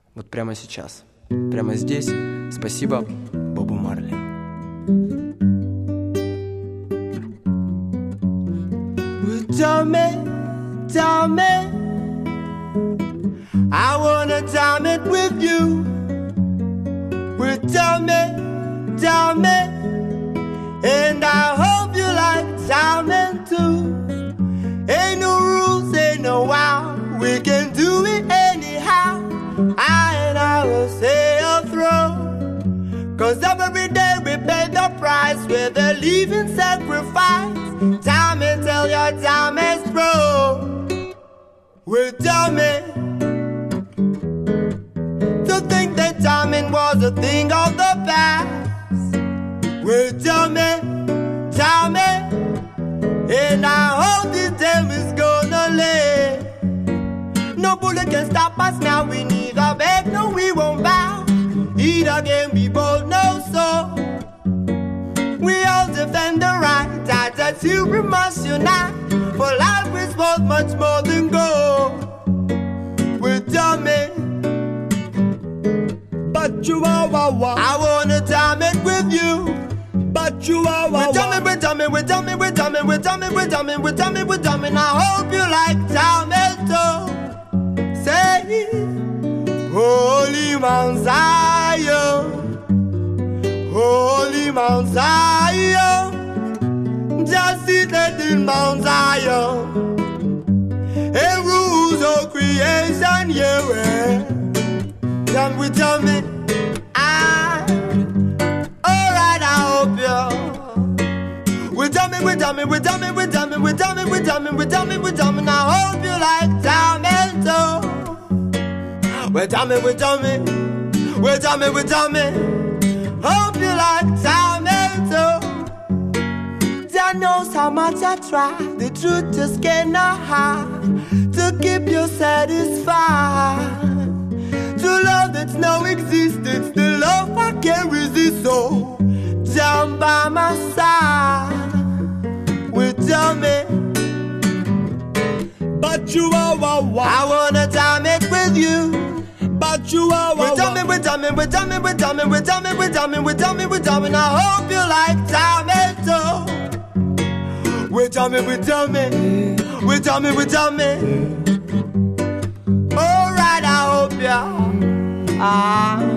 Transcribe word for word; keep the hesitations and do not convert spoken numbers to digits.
Вот прямо сейчас, прямо здесь. Спасибо Бобу Марли. Tell me, tell me, I wanna time it with you. Well, tell me, tell me, and I hope you like timing too. Ain't no rules, ain't no wow, we can do it anyhow. I and I will say a throw, cause every day we pay the price with a leaving sacrifice. Time and tell your time is through. Well, tell me, to think that timing was a thing of the past. Well, tell me, tell me, and I hope this time is gonna live. No bullet can stop us now, we neither beg, no we won't bow. Either can be bold, no so. We all defend the right, attitude we must unite. For life is worth much more than gold. Well, tell me, but you are wow, wow. I wanna time it with you, but you are wow, wow. Tell me, we tell me, we tell me, we tell me, we tell me, we tell me, we tell me, we tell me. And I hope you like time it too. Say, Holy Mount Zion, Holy Mount Zion, just seated in Mount Zion, and rules of creation, yeah. Can we tell me, I, alright, I hope you. We tell me, we tell me, we tell me, we tell me, we tell me, we tell me, we tell me, we tell me. Now I hope you like time and so. We tell me, we tell me, we tell me, we tell me. Hope you like time and so. God knows how much I try. The truth just cannot hide. To keep you satisfied. To love that's no existence. The love I can't resist. So down by my side. Well, tell me, but you are wow, wow. I wanna time it with you. But you are wow, wow. Tell me, we tell me, we tell me, we tell me, we tell me, we tell me, we tell me, we tell me. And I hope you like time it too. We tell me, we tell me, we tell me, we tell me. Alright, I hope ya. Ah.